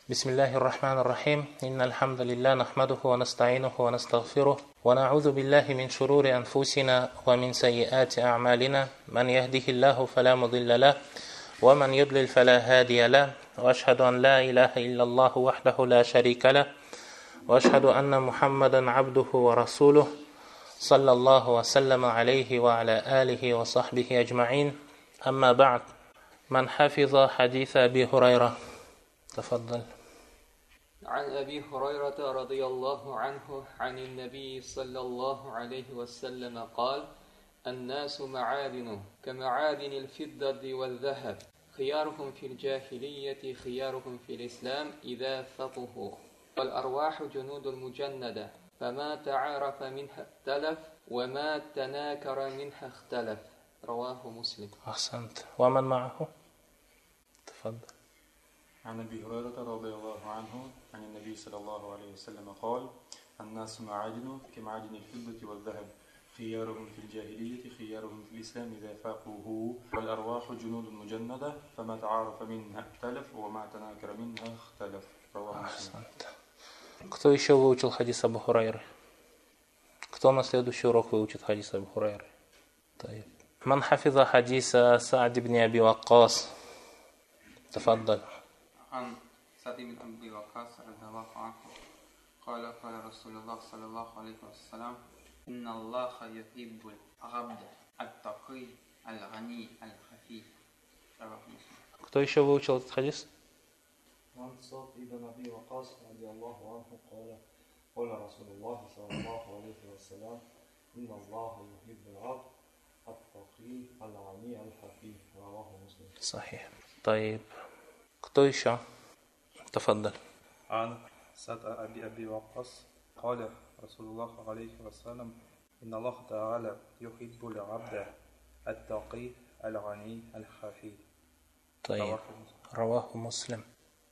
بسم الله الرحمن الرحيم إن الحمد لله نحمده ونستعينه ونستغفره ونعوذ بالله من شرور أنفسنا ومن سيئات أعمالنا من يهده الله فلا مضل له ومن يضلل فلا هادي له وأشهد أن لا إله إلا الله وحده لا شريك له وأشهد أن محمدا عبده ورسوله صلى الله وسلم عليه وعلى آله وصحبه أجمعين أما بعد من حفظ حديث أبي هريرة تفضل. عن أبي هريرة رضي الله عنه عن النبي صلى الله عليه وسلم قال: الناس معادن كمعادن الفضة والذهب خيارهم في الجاهلية خيارهم في الإسلام إذا فقهوا والأرواح جنود المجندة فما تعارف منها اختلف وما تناكر منها اختلف رواه مسلم. أحسنت. ومن معه؟ تفضل. عن أبي هريرة رضي الله عنه عن النبي صلى الله عليه وسلم قال: الناس معادن كمعادن الفضة والذهب خيارهم في الجاهلية خيارهم في الإسلام إذا فقهوا والأرواح جنود مجندة فما تعارف منها اختلف وما تناكر منها اختلف رواه مسلم. Кто еще выучил хадис Абу Хурайры? Кто на следующий урок выучит хадис Абу Хурайры? من حفظ حديث سعد بن أبي وقاص تفضل. عن سعد بن أبي وقاص رضي الله عنه قال قال رسول الله صلى الله عليه وسلم: إن الله يحب العبد التقي الغني الخفيف رواه مسلم. Кто еще выучил этот хадис? عن سعد بن أبي وقاص رضي الله عنه قال قال رسول الله صلى الله عليه وسلم: إن الله يحب العبد التقي الغني الخفيف رواه مسلم. صحيح. طيب. Кто еще? تفضل. عن سعد بن أبي وقاص قال رسول الله عليه وسلم: إن الله تعالى يحب العبد التقي الغني الخفي. طيب. رواه مسلم.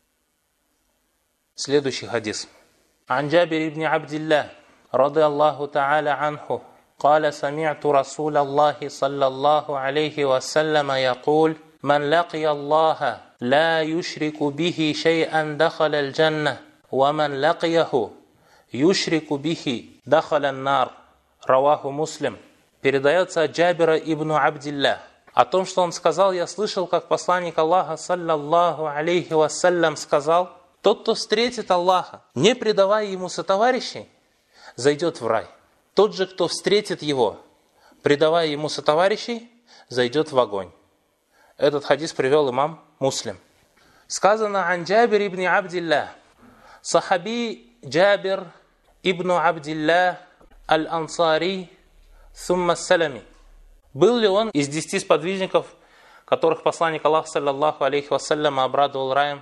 Следующий хадис. عن جابر بن عبد الله رضي الله تعالى عنه قال: سمعت رسول الله صلى الله عليه وسلم يقول: من لقي الله لا يشرك به شيئا دخل الجنة ومن لقيه يشرك به دخل النار رواه مسلم. Передается от Джабира ибн Абдилля о том, что он сказал: я слышал, как посланник Аллаха саллаллаху алейхи вассалям сказал: тот, кто встретит Аллаха, не предавая ему сотоварищей, зайдет в рай. Тот же, кто встретит его, предавая ему сотоварищей, зайдет в огонь. Этот хадис привел имам Муслим. Сказано ан Джабир ибн Абдилля, сахаби Джабир ибн Абдилля аль-Ансари сумма салами. Был ли он из 10 сподвижников, которых посланник Аллаха саллаллаху алейхи вассалям обрадовал раем?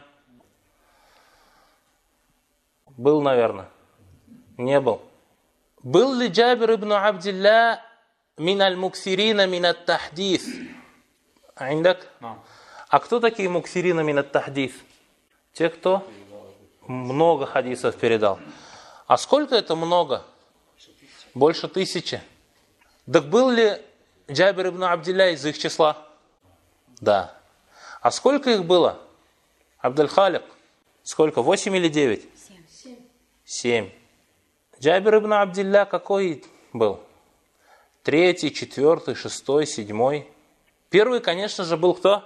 Был, наверное. Не был. Был ли Джабир ибн Абдилля мин аль-муксирина мин ат-тахдис? Индак? А кто такие муксирина мин ат-тахдис? Те, кто много хадисов передал. А сколько это много? Больше 1000. Так был ли Джабир ибн Абдилля из их числа? Да. А сколько их было? Абдуль-Халик? Сколько? 8 или 9? 7. Джабир ибн Абдилля какой был? 3, 4, 6, 7. Первый, конечно же, был кто?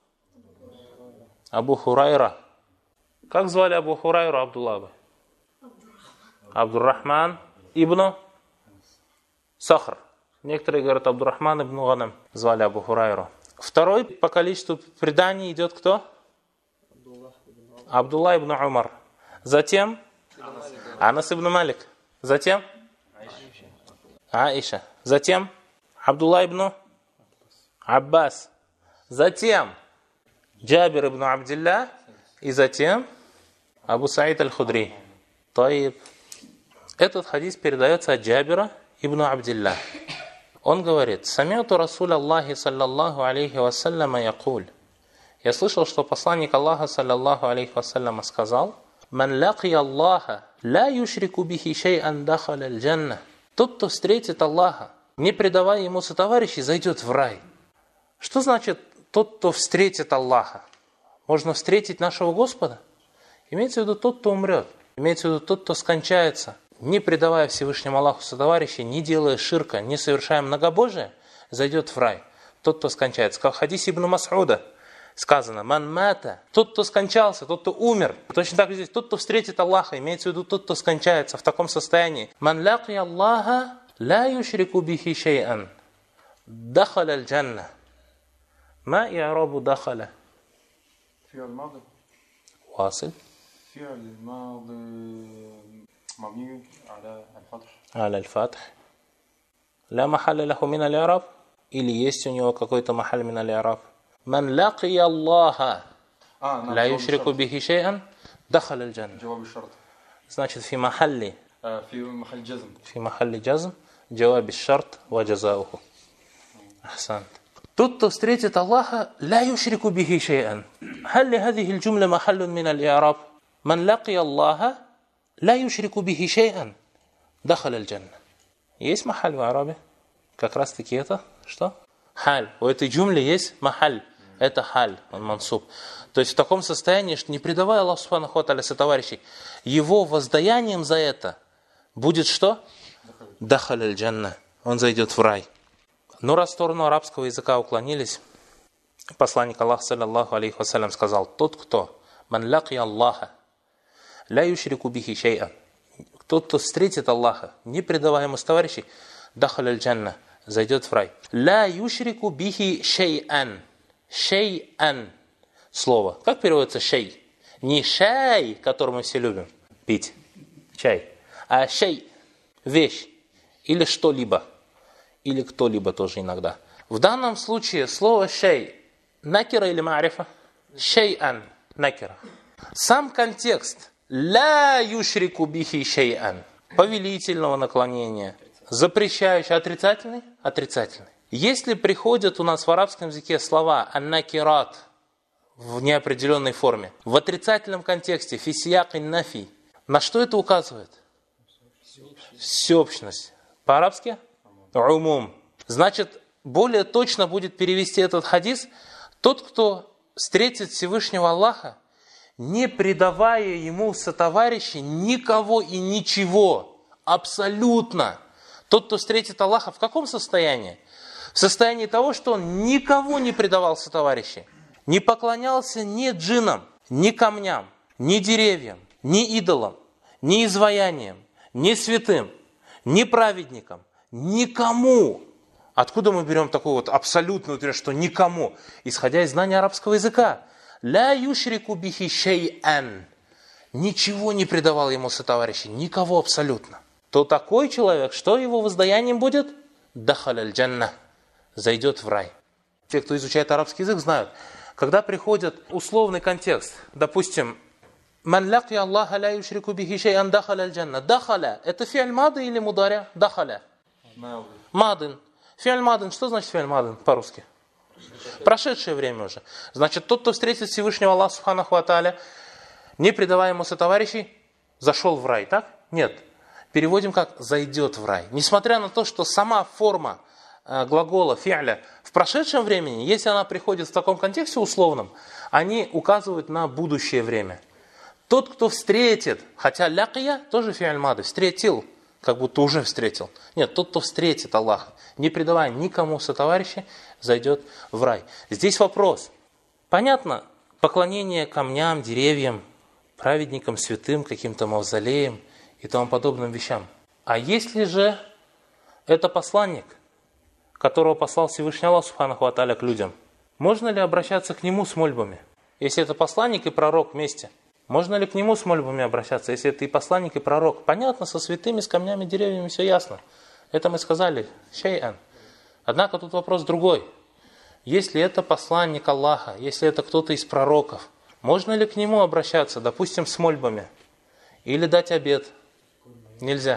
Абу Хурайра. Как звали Абу Хурайру, Абдуллаба? Абдуррахман ибн Сахр. Некоторые говорят, Абдуррахман ибн Ганам звали Абу Хурайру. Второй по количеству преданий идет кто? Абдулла ибн Умар. Затем Анас ибн Малик. Затем Аиша. Затем Абдулла ибн Аббас. Затем Джабир ибн Абдилля. И затем Абу Саид аль-Худри. Таиб. Этот хадис передается от Джабира ибн Абдилля. Он говорит: «Сами'ту Расуля Аллахи саллаллаху алейхи вассаляма якуль». Я слышал, что посланник Аллаха саллаллаху алейхи вассаляма сказал: «Ман лакия Аллаха ла юшрику бихи шей'ан дахаля аль-джанна». Тот, кто встретит Аллаха, не предавая ему сотоварищей, зайдет в рай. Что значит тот, кто встретит Аллаха? Можно встретить нашего Господа Имеется в виду тот, кто умрет. Имеется в виду тот, кто скончается, не предавая Всевышнему Аллаху сотоварищей, не делая ширка, не совершая многобожие, зайдет в рай. Тот, кто скончается. Как в хадисе Ибн Мас'уда сказано: «Ман мата», тот, кто скончался, тот, кто умер. Точно так же здесь, тот, кто встретит Аллаха, имеется в виду тот, кто скончается в таком состоянии. «Ман лаки Аллаха ла юшрику бихи шей'ан, дахаля аль-джанна». Ма и'рабу дахаля? فعل ماضي واصل. فعل ماضي مبني على الفتح. على الفتح. لا محل له من الإعراب. Или есть у него какой-то махаль мин аль-и'раб. «Ман лаки Аллаха ла юшрику бихи шей'ан, дахаля аль-джанна». جواب الشرط. Значит, في محل في محل جزم. في محل جزم جواب الشرط وجزاؤه. أحسنت. Тот, кто встретит Аллаха, لا يشرك به شيئا. هل لهذه الجملة محل من الإعراب؟ من لقي الله لا يشرك به شيئا دخل الجنة. Есть махаль в арабе? Как раз таки это что? Халь. У этой джумли есть махаль. Это халь, он мансуб. То есть в таком состоянии, что не предавая Аллаху субханаху ва тааля сотоварищей, его воздаянием за это будет что? Дахаль аль-джанна. Он зайдет в рай. Но раз в сторону арабского языка уклонились, посланник Аллаха, саллаллаху алейхи вассалям, сказал: тот, кто ман лаки Аллаха ля юшрику бихи шей'ан, тот, кто встретит Аллаха, не предавая ему товарищей, дахаль аль-джанна, зайдет в рай. Ля юшрику бихи шей'ан. Шей'ан. Слово. Как переводится шей? Не шай, который мы все любим пить, чай, а шей, вещь или что-либо. Или кто-либо тоже иногда. В данном случае слово шей накира или маарифа? Шей'ан накира. Сам контекст ля юшрику бихи шей'ан повелительного наклонения, запрещающий, отрицательный? Отрицательный. Если приходят у нас в арабском языке слова аннакират в неопределенной форме, в отрицательном контексте, фисияк и нафи, на что это указывает? Всеобщность. По-арабски? Умум. Значит, более точно будет перевести этот хадис: тот, кто встретит Всевышнего Аллаха, не предавая ему сотоварищей никого и ничего, абсолютно. Тот, кто встретит Аллаха, в каком состоянии? В состоянии того, что он никого не предавал сотоварищей, не поклонялся ни джиннам, ни камням, ни деревьям, ни идолам, ни изваяниям, ни святым, ни праведникам, никому. Откуда мы берем такую вот абсолютную утверждение, что никому? Исходя из знания арабского языка. Ля юшрику бихи шей'ан. Ничего не предавал ему сотоварищей, никого абсолютно. То такой человек, что его воздаянием будет? Дахаль аль-джанна. Зайдет в рай. Те, кто изучает арабский язык, знают. Когда приходит условный контекст, допустим, «Ман лаки Аллаха ля юшрику бихи шей'ан дахаля аль-джанна». Дахаля – это фи'аль мады или мударя? Дахаля. Мадын. Фи'аль мадын. Что значит фи'аль мадын по-русски? Прошедшее время уже. Значит, тот, кто встретит Всевышнего Аллаха субханаху ва тааля, не предавая ему сотоварищей, зашел в рай, так? Нет. Переводим как «зайдет в рай». Несмотря на то, что сама форма глагола фи'ля в прошедшем времени, если она приходит в таком контексте условном, они указывают на будущее время. Тот, кто встретит, хотя лякия тоже фи'аль мады, встретил, как будто уже встретил. Нет, тот, кто встретит Аллаха, не предавая никому сотоварища, зайдет в рай. Здесь вопрос. Понятно, поклонение камням, деревьям, праведникам, святым, каким-то мавзолеям и тому подобным вещам. А если же это посланник, которого послал Всевышний Аллах субханаху ва тааля к людям, можно ли обращаться к нему с мольбами? Если это посланник и пророк вместе, можно ли к нему с мольбами обращаться, если это и посланник, и пророк? Понятно, со святыми, с камнями, деревьями все ясно. Это мы сказали, шей'ан. Однако тут вопрос другой. Если это посланник Аллаха, если это кто-то из пророков, можно ли к нему обращаться, допустим, с мольбами? Или дать обет? Нельзя.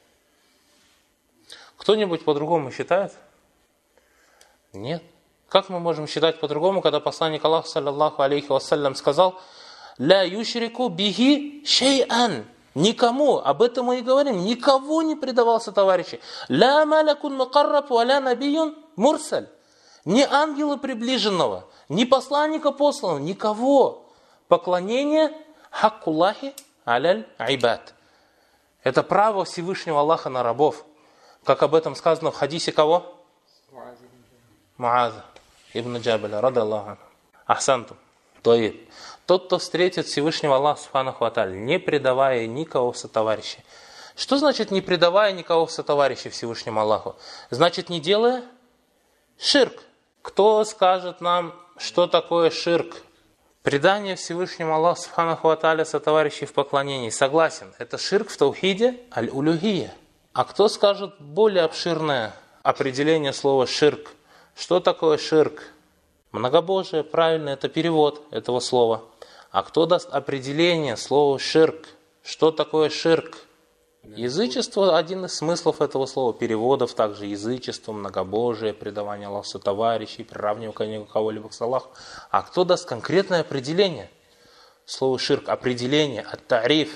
Кто-нибудь по-другому считает? Нет. Как мы можем считать по-другому, когда посланник Аллаха, саллаллаху алейхи вассалям, сказал: «Ля юшрику бихи шей'ан». Никому, об этом мы и говорим, никого не предавался товарищи. «Ля малякун мукарраб ва ля набиюн мурсаль». Ни ангела приближенного, ни посланника посланного, никого. Поклонение Хаккуллахи аляль айбад. Это право Всевышнего Аллаха на рабов. Как об этом сказано в хадисе кого? Муаза ибн Джабаля, рады Аллаху. Ахсантум. Тот, кто встретит Всевышнего Аллаха Субханаху ва Тааля, не предавая никого в сотоварищи. Что значит не предавая никого в сотоварищи Всевышнему Аллаху? Значит, не делая ширк. Кто скажет нам, что такое ширк? Предание Всевышнему Аллаху Субханаху ва Тааля сотоварищей в поклонении. Согласен, это ширк в таухиде аль-улюхия. А кто скажет более обширное определение слова ширк? Что такое ширк? Многобожие, правильно, это перевод этого слова. А кто даст определение слова ширк? Что такое ширк? Язычество – один из смыслов этого слова, переводов также язычество, многобожие, предавание Аллаху сотоварищей, приравнивание кого-либо к Аллаху. А кто даст конкретное определение? Слово ширк, определение, ат-тариф.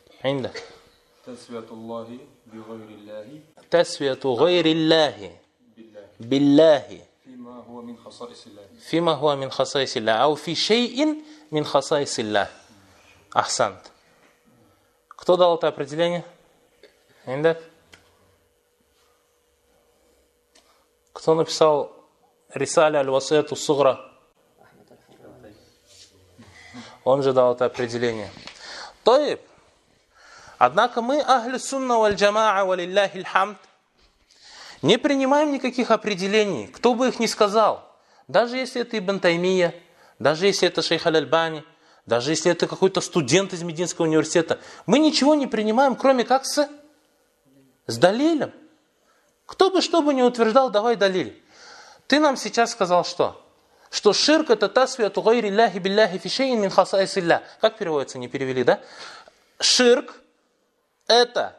Тасвияту гайриллахи билляхи фима хуа мин хасайсиллах ау фи шейин мин хасайсиллах. Ахсант. Кто дал это определение? Кто написал Рисаля аль-Васияту Сугра? Он же дал это определение. Таиб. Однако мы, ахли сунна валь джамаа валилляхи аль-хамд, не принимаем никаких определений, кто бы их ни сказал. Даже если это Ибн Таймия, даже если это шейх аль-Альбани, даже если это какой-то студент из Мединского университета. Мы ничего не принимаем, кроме как с далилем. Кто бы что бы ни утверждал, давай далиль. Ты нам сейчас сказал что? Что ширк это тасвияту гайриллахи билляхи фи шейин мин хасайсиллах. Как переводится, не перевели, да? Ширк это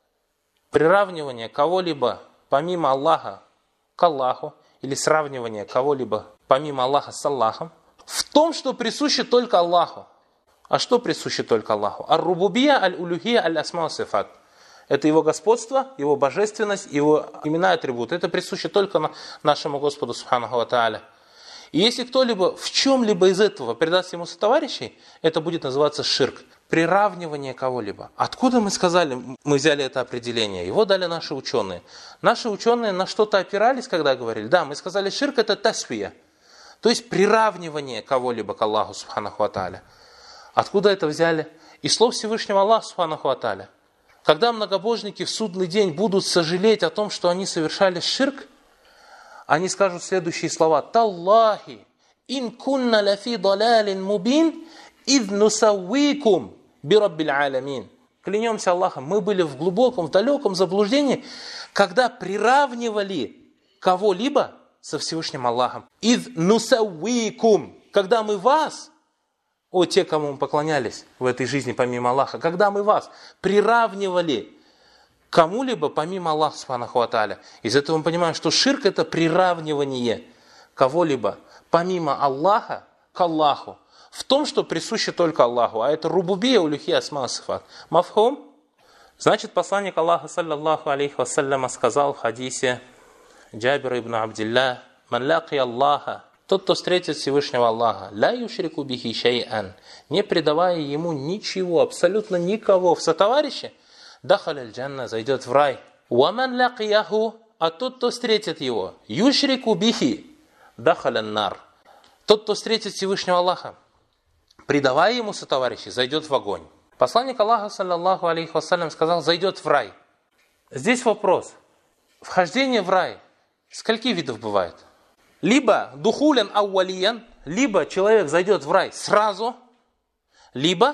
приравнивание кого-либо помимо Аллаха к Аллаху, или сравнивание кого-либо помимо Аллаха с Аллахом, в том, что присуще только Аллаху. А что присуще только Аллаху? Ар-рубубия, аль-улюхия, аль-асма сифат. Это его господство, его божественность, его имена и атрибуты. Это присуще только нашему Господу Субханаху ва Тааля. И если кто-либо в чем-либо из этого предаст ему сотоварищей, это будет называться ширк. Приравнивание кого-либо. Откуда мы сказали, мы взяли это определение? Его дали наши ученые. Наши ученые на что-то опирались, когда говорили? Да, мы сказали, ширк это тасвия. То есть приравнивание кого-либо к Аллаху Субханаху ва Тааля. Откуда это взяли? Из слов Всевышнего Аллаха Субханаху ва Тааля. Когда многобожники в судный день будут сожалеть о том, что они совершали ширк, они скажут следующие слова. «Таллахи, ин кунна лафи далалин мубин, ид нусаввикум би раббил алямин». Клянемся Аллахом, мы были в глубоком, в далеком заблуждении, когда приравнивали кого-либо со Всевышним Аллахом. «Ид нусаввикум», когда мы вас, о те, кому мы поклонялись в этой жизни помимо Аллаха, когда мы вас приравнивали кому-либо помимо Аллаха Субханаху ва Тааля. Из этого мы понимаем, что ширк это приравнивание кого-либо помимо Аллаха к Аллаху. В том, что присуще только Аллаху. А это рубубия, улюхия, асма, сифат. Мафхум? Значит, посланник Аллаха, саллаллаху алейхи вассаляма, сказал в хадисе Джабира ибн Абдилля: «Ман лаки Аллаха», тот, кто встретит Всевышнего Аллаха, ля юшрику бихи шай'ан, не предавая ему ничего, абсолютно никого в сотоварищи, дахаля аль-джанна, зайдет в рай. Уаман лакияху, а тот, кто встретит его, юшрику бихи, дахаля нар, тот, кто встретит Всевышнего Аллаха, предавая ему сотоварищи, зайдет в огонь. Посланник Аллаха, саллаллаху алейхи вассалям, сказал, зайдет в рай. Здесь вопрос. Вхождение в рай скольки видов бывает? Либо духулян ауалиян, либо человек зайдет в рай сразу, либо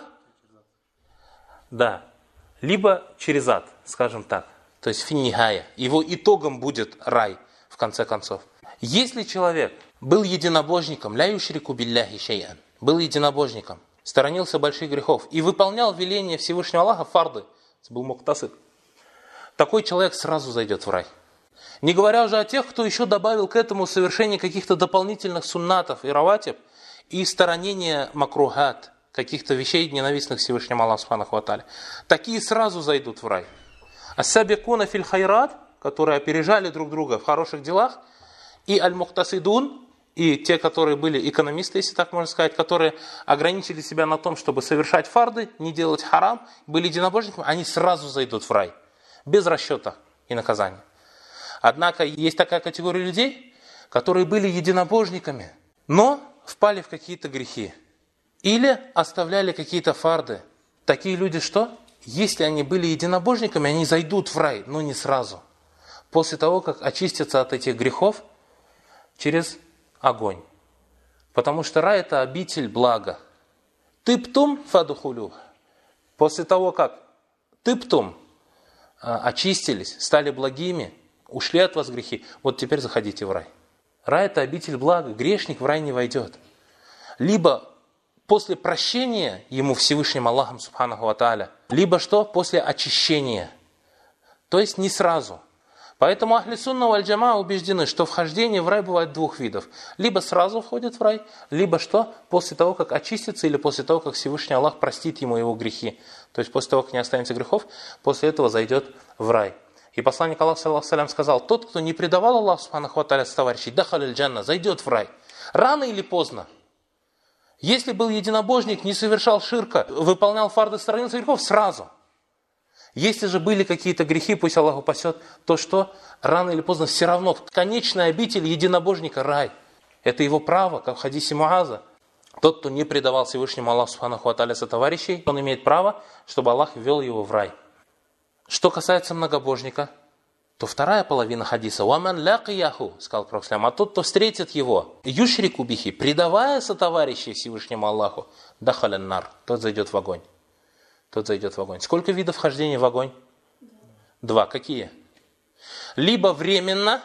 через ад, скажем так. То есть финнихая. Его итогом будет рай, в конце концов. Если человек был единобожником, ля юшрику билляхи шай'ан, был единобожником, сторонился больших грехов и выполнял веления Всевышнего Аллаха, фарды, был муктасид, такой человек сразу зайдет в рай. Не говоря уже о тех, кто еще добавил к этому совершение каких-то дополнительных суннатов и раватиб и сторонение макрухат, каких-то вещей, ненавистных Всевышнему Аллаху Субханаху ва Тааля. Такие сразу зайдут в рай. Ас-сабикуна филь хайрат, которые опережали друг друга в хороших делах, и аль-муктасидун, и те, которые были экономисты, если так можно сказать, которые ограничили себя на том, чтобы совершать фарды, не делать харам, были единобожниками, они сразу зайдут в рай, без расчета и наказания. Однако есть такая категория людей, которые были единобожниками, но впали в какие-то грехи или оставляли какие-то фарды. Такие люди что? Если они были единобожниками, они зайдут в рай, но не сразу. После того, как очистятся от этих грехов через огонь. Потому что рай – это обитель блага. Тыптум фадухулю. После того, как тыптум очистились, стали благими, ушли от вас грехи, вот теперь заходите в рай. Рай – это обитель блага, грешник в рай не войдет. Либо после прощения ему Всевышним Аллахом Субханаху ва Тааля, либо что? После очищения. То есть не сразу. Поэтому ахли сунна валь джамаа убеждены, что вхождение в рай бывает двух видов. Либо сразу входит в рай, либо что? После того, как очистится, или после того, как Всевышний Аллах простит ему его грехи. То есть после того, как не останется грехов, после этого зайдет в рай. И посланник Аллаха саллаллаху алейхи ва саллям сказал: тот, кто не предавал Аллаху Субханаху ва Тааля товарищей, дахаль джанна, зайдет в рай. Рано или поздно. Если был единобожник, не совершал ширка, выполнял фарды, сторонился грехов, сразу. Если же были какие-то грехи, пусть Аллах упасет, то что? Рано или поздно все равно. Конечная обитель единобожника – рай. Это его право, как в хадисе Муаза. Тот, кто не предавал Всевышнему Аллаху Субханаху ва Тааля сотоварищей, он имеет право, чтобы Аллах ввел его в рай. Что касается многобожника, то вторая половина хадиса «Ваман лякияху», сказал Пророк, а тот, кто встретит его, юшрику бихи, предавая сотоварищей Всевышнему Аллаху, дахалян нар, тот зайдет в огонь. Тот зайдет в огонь. Сколько видов вхождения в огонь? 2. Какие? Либо временно,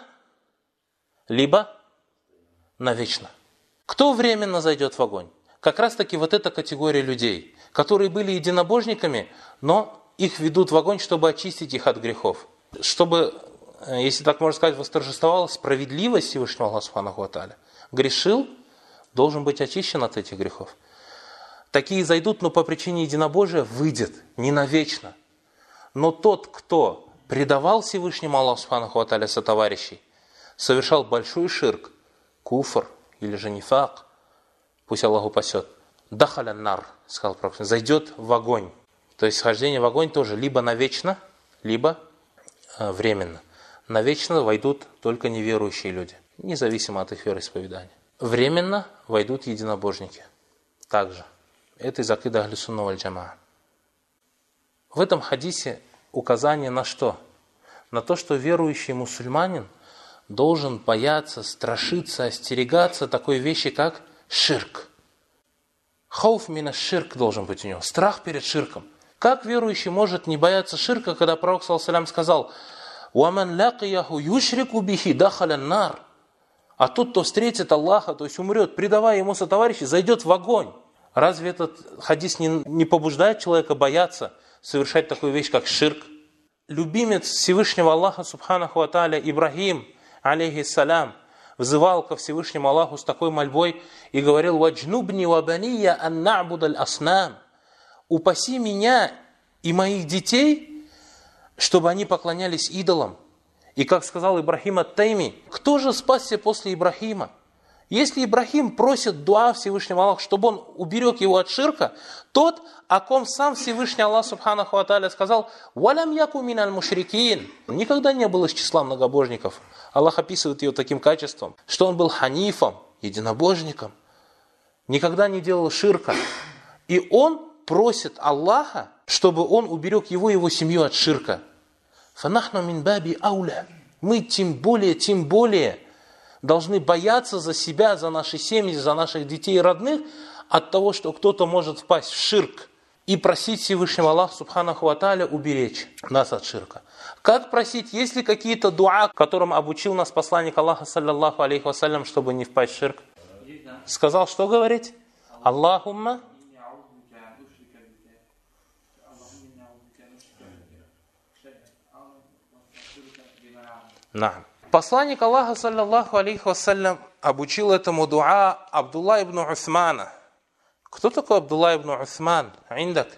либо навечно. Кто временно зайдет в огонь? Как раз таки вот эта категория людей, которые были единобожниками, но их ведут в огонь, чтобы очистить их от грехов. Чтобы, если так можно сказать, восторжествовала справедливость Всевышнего Аллаха Субханаху ва Тааля. Грешил, должен быть очищен от этих грехов. Такие зайдут, но по причине единобожия выйдет, не навечно. Но тот, кто предавал Всевышнему Аллаху Субханаху ва Тааля сотоварищей, совершал большой ширк, куфр или же нифак, пусть Аллах упасет, дахалян нар, сказал Пророк, зайдет в огонь. То есть вхождение в огонь тоже либо навечно, либо временно. Навечно войдут только неверующие люди, независимо от их вероисповедания. Временно войдут единобожники. Также. Это из акиды ахли сунна валь джамаа. В этом хадисе указание на что? На то, что верующий мусульманин должен бояться, страшиться, остерегаться такой вещи, как ширк. Хауф мина ширк должен быть у него. Страх перед ширком. Как верующий может не бояться ширка, когда Пророк саллаллаху алейхи ва саллям сказал: «Уаман лякияху юшрику бихи дахалян нар». А тот, кто встретит Аллаха, то есть умрет, предавая ему сотоварищей, зайдет в огонь. Разве этот хадис не побуждает человека бояться совершать такую вещь, как ширк? Любимец Всевышнего Аллаха Субханаху ва Тааля Ибрахим, алейхиссалям, взывал ко Всевышнему Аллаху с такой мольбой и говорил: «Ваджнубни ва бания ан на'будаль аснам». «Упаси меня и моих детей, чтобы они поклонялись идолам». И как сказал Ибрахим ат-Тайми, кто же спасся после Ибрахима? Если Ибрахим просит дуа Всевышнего Аллаха, чтобы он уберег его от ширка, тот, о ком сам Всевышний Аллах Субханаху ва Тааля сказал: «Валям яку миналь мушрикин», никогда не был из числа многобожников. Аллах описывает его таким качеством, что он был ханифом, единобожником, никогда не делал ширка. И он просит Аллаха, чтобы он уберег его и его семью от ширка. «Фанахну мин баби ауля». Мы тем более должны бояться за себя, за наши семьи, за наших детей и родных от того, что кто-то может впасть в ширк, и просить Всевышнего Аллаха Субханаху ва Тааля уберечь нас от ширка. Как просить? Есть ли какие-то дуа, которым обучил нас посланник Аллаха саллаллаху алейхи ва саллям, чтобы не впасть в ширк? Сказал, что говорить? Аллахумма. Посланник Аллаха саллаллаху алейхи ва саллям обучил этому дуа Абдулла ибн Усмана. Кто такой Абдулла ибн Усман? Индак?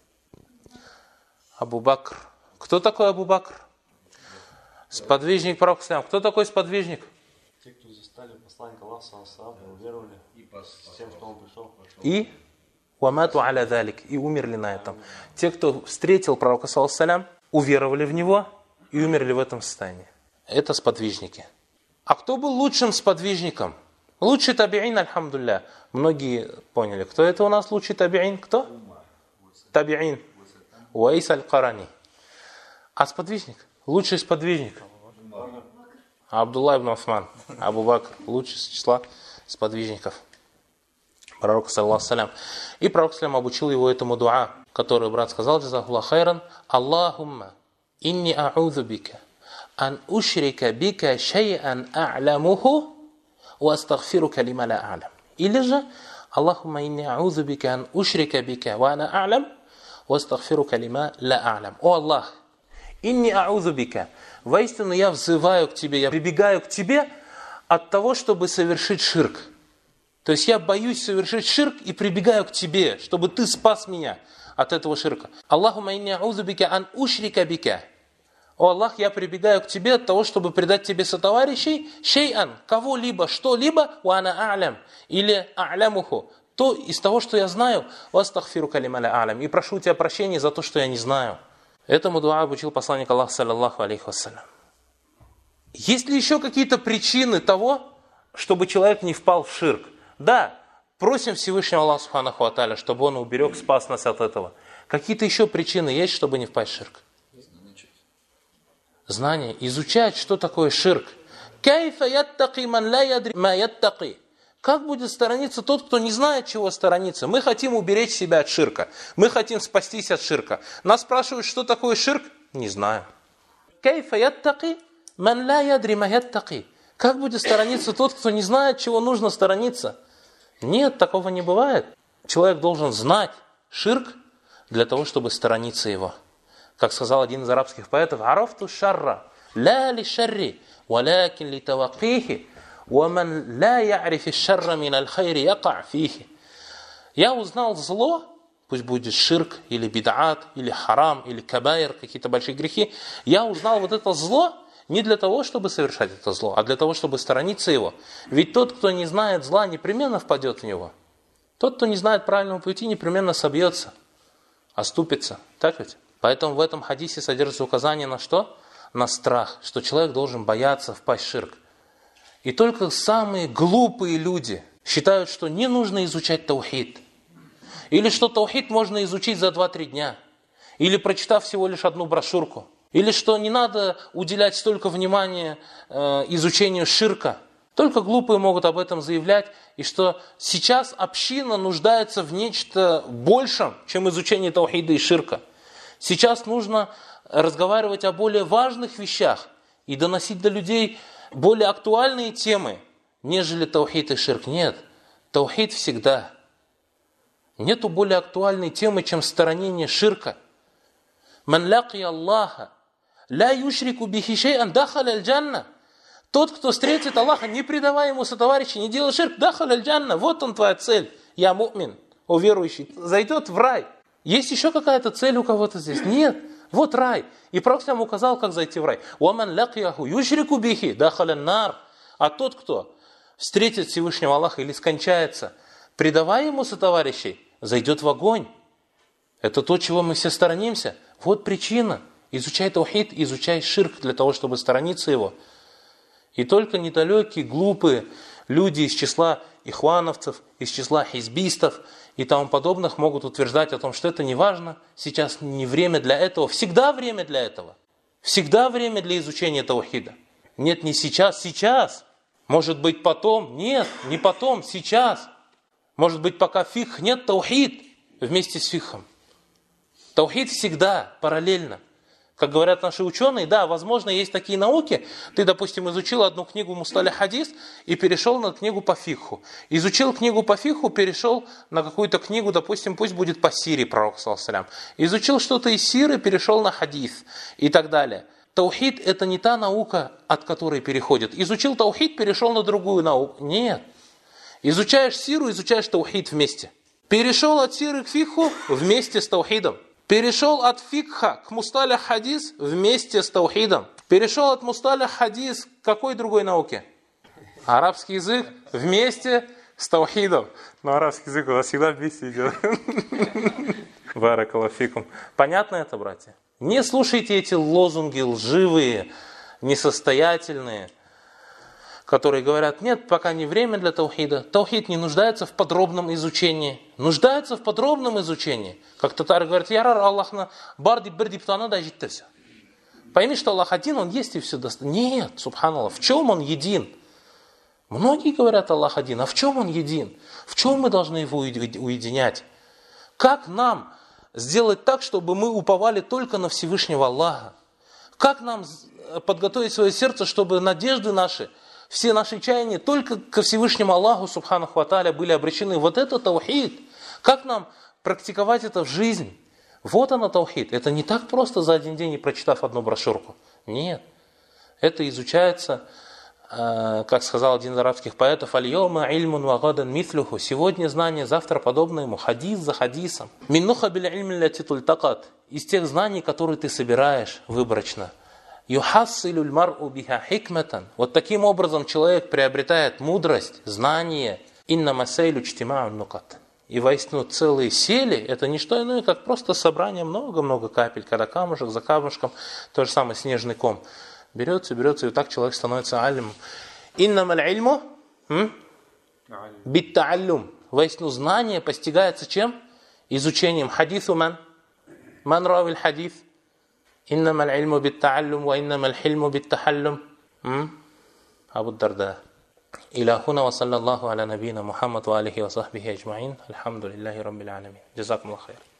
Абу Бакр. Кто такой Абу Бакр? Сподвижник пророка. Кто такой сподвижник? Те, кто застали Посланник Аллаха, саллаллаху алейхи ва саллям, уверовали с тем, что он пришел. И «Вамату аля залик» и умерли на этом. Те, кто встретил пророка, саллаллаху алейхи ва саллям, уверовали в него и умерли в этом состоянии. Это сподвижники. А кто был лучшим сподвижником? Лучший табиин, альхамдулилля. Многие поняли. Кто это у нас лучший табиин? Кто? Табиин. Уайс аль-Карани. А сподвижник? Лучший сподвижник? Абдулла ибн Усман. Абу Бакр. Лучший из числа сподвижников пророка, саллаллаху алейхи ва саллям. И пророк, саллям, обучил его этому дуа, который брат сказал: «Джазахуллаху хайран, Аллахумма, инни а'удhu бика, ан ушрика бика шай'ан а'ламуху, ва астагфирука лима ла а'лам». Или же «Аллахумма, инни а'удhu бика, ан ушрика бика, ва ана а'лам, ва астагфирука лима ла а'лам». О Аллах, инни а'удhu бика, воистину я взываю к тебе, я прибегаю к тебе от того, чтобы совершить ширк. То есть я боюсь совершить ширк и прибегаю к тебе, чтобы ты спас меня от этого ширка. Аллахумма инни а'удhu бика ан ушрика бика. О Аллах, я прибегаю к тебе от того, чтобы предать тебе сотоварищей, шей'ан, кого-либо, что-либо, ва ана а'лям, или а'лямуху, то из того, что я знаю, ва астагфирука лима ла а'лям, и прошу у тебя прощения за то, что я не знаю. Этому дуа обучил посланник Аллаха, саллаллаху алейхи ва саллям. Есть ли еще какие-то причины того, чтобы человек не впал в ширк? Да, просим Всевышнего Аллаха субханаху ва тааля, чтобы он уберег, спас нас от этого. Какие-то еще причины есть, чтобы не впасть в ширк? Знание, изучать, что такое ширк. Кайфа яттаки ман ла ядри ма яттаки. Как будет сторониться тот, кто не знает, чего сторониться? Мы хотим уберечь себя от ширка. Мы хотим спастись от ширка. Нас спрашивают, что такое ширк? Не знаю. Кайфа яттаки ман ла ядри ма яттаки. Как будет сторониться тот, кто не знает, чего нужно сторониться? Нет, такого не бывает. Человек должен знать ширк для того, чтобы сторониться его. Как сказал один из арабских поэтов: «Арафту шарра, ла ли шарри, валякин ли тавакихи, ваман ла я'рифи шарра мин аль-хайри яка' фихи». Я узнал зло, пусть будет ширк, или бид'ат, или харам, или кабаир, какие-то большие грехи. Я узнал вот это зло не для того, чтобы совершать это зло, а для того, чтобы сторониться его. Ведь тот, кто не знает зла, непременно впадет в него. Тот, кто не знает правильного пути, непременно собьется, оступится. Так ведь? Поэтому в этом хадисе содержится указание на что? На страх, что человек должен бояться впасть в ширк. И только самые глупые люди считают, что не нужно изучать таухид. Или что таухид можно изучить за 2-3 дня. Или прочитав всего лишь одну брошюрку. Или что не надо уделять столько внимания изучению ширка. Только глупые могут об этом заявлять. И что сейчас община нуждается в нечто большем, чем изучение таухида и ширка. Сейчас нужно разговаривать о более важных вещах и доносить до людей более актуальные темы, нежели таухид и ширк. Нет, таухид всегда. Нету более актуальной темы, чем сторонение ширка. «Ман лаки Аллаха, ла юшрику бихи шей'ан, дахаля аль-джанна». Тот, кто встретит Аллаха, не предавая ему сотоварища, не делая ширк, дахаля аль-джанна. Вот он твоя цель, я му'мин, о верующий, зайдет в рай. Есть еще какая-то цель у кого-то здесь? Нет. Вот рай. И пророк нам указал, как зайти в рай. «Ваман лакияху юшрику бихи дахалян нар». А тот, кто встретит Всевышнего Аллаха или скончается, предавая ему сотоварищей, зайдет в огонь. Это то, чего мы все сторонимся. Вот причина. Изучай таухид, изучай ширк для того, чтобы сторониться его. И только недалекие, глупые люди из числа ихвановцев, из числа хизбистов и тому подобных могут утверждать о том, что это не важно, сейчас не время для этого, всегда время для этого. Всегда время для изучения таухида. Нет, не сейчас, сейчас. Может быть потом, нет, не потом, сейчас. Может быть пока фикх, нет, таухид вместе с фикхом. Таухид всегда, параллельно. Как говорят наши ученые, да, возможно, есть такие науки. Ты, допустим, изучил одну книгу Мусталих хадис и перешел на книгу по фикху. Изучил книгу по фикху, перешел на какую-то книгу, допустим, пусть будет по сире пророка, саллаллаху алейхи ва саллям. Изучил что-то из сиры, перешел на хадис и так далее. Таухид – это не та наука, от которой переходит. Изучил таухид, перешел на другую науку. Нет. Изучаешь сиру, изучаешь таухид вместе. Перешел от сиры к фикху вместе с таухидом. Перешел от фикха к мусталих хадис вместе с таухидом. Перешел от мусталих хадис к какой другой науке? Арабский язык вместе с таухидом. Но арабский язык у нас всегда вместе идет. Баракаллаху фикум. Понятно это, братья? Не слушайте эти лозунги лживые, несостоятельные, которые говорят, нет, пока не время для таухида. Таухид не нуждается в подробном изучении. Нуждается в подробном изучении. Как татары говорят, ярар Аллахна барди бирди птана да житте все. Пойми, что Аллах один, Он есть и все достаточно. Нет, субханаллах, в чем Он един? Многие говорят, Аллах один, а в чем Он един? В чем мы должны Его уединять? Как нам сделать так, чтобы мы уповали только на Всевышнего Аллаха? Как нам подготовить свое сердце, чтобы надежды наши, все наши чаяния только ко Всевышнему Аллаху, субханаху ва тааля, были обречены? Вот это таухид. Как нам практиковать это в жизни? Вот оно таухид. Это не так просто за один день, не прочитав одну брошюрку. Нет. Это изучается, как сказал один из арабских поэтов, «Аль-йома ильмун ва гадан мислюху». Сегодня знание, завтра подобное ему. Хадис за хадисом. «Миннуха биль ильми ляти тультакат». Из тех знаний, которые ты собираешь выборочно. «Юхассилю ль-мар'у биха хикматан». Вот таким образом человек приобретает мудрость, знание. «Инна масейлю чтима'ун нукат». И воистину целые сели, это не что иное, как просто собрание много-много капель, когда камушек за камушком, то же самое снежный ком. Берется, и вот так человек становится алимом. Иннамаль ильму биттааллюм. Воистину знание постигается чем? Изучением. Хадису ман? Ман равил хадис? Иннамаль ильму биттааллюм, ва иннамаль хильму биттахаллюм. Абу Дарда. إلى هنا وصلى الله على نبينا محمد وآله وصحبه أجمعين الحمد لله رب العالمين جزاكم الله خير